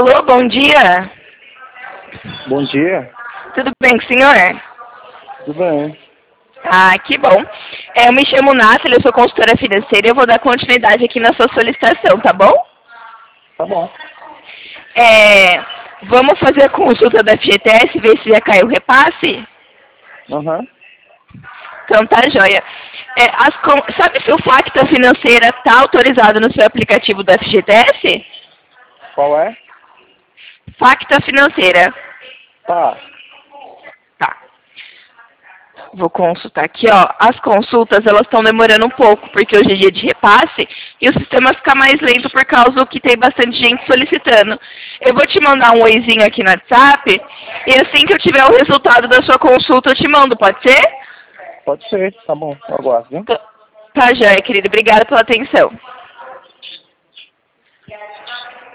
Alô, bom dia. Bom dia. Tudo bem com o senhor? Tudo bem. Ah, que bom. Eu me chamo Nathalie, eu sou consultora financeira e eu vou dar continuidade aqui na sua solicitação, tá bom? Tá bom. Vamos fazer a consulta da FGTS, ver se já caiu o repasse? Aham. Então tá joia. Sabe se o Facta Financeira está autorizado no seu aplicativo da FGTS? Qual é? Facta Financeira. Tá. Tá. Vou consultar aqui, ó. As consultas, elas estão demorando um pouco, porque hoje é dia de repasse, e o sistema fica mais lento por causa que tem bastante gente solicitando. Eu vou te mandar um oizinho aqui no WhatsApp, e assim que eu tiver o resultado da sua consulta, eu te mando, pode ser? Pode ser. Tá bom. Eu aguardo, viu? Tá joia, querido. Obrigada pela atenção.